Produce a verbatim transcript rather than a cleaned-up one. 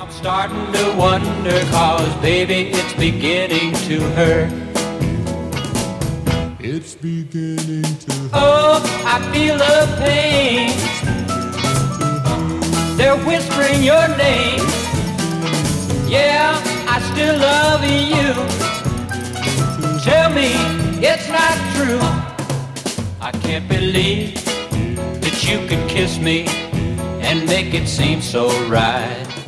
I'm starting to wonder, cause baby, it's beginning to hurt. It's beginning to hurt. Oh, I feel the pain. They're whispering your name. Yeah, I still love you. Tell me it's not true. I can't believe that you could kiss me and make it seem so right.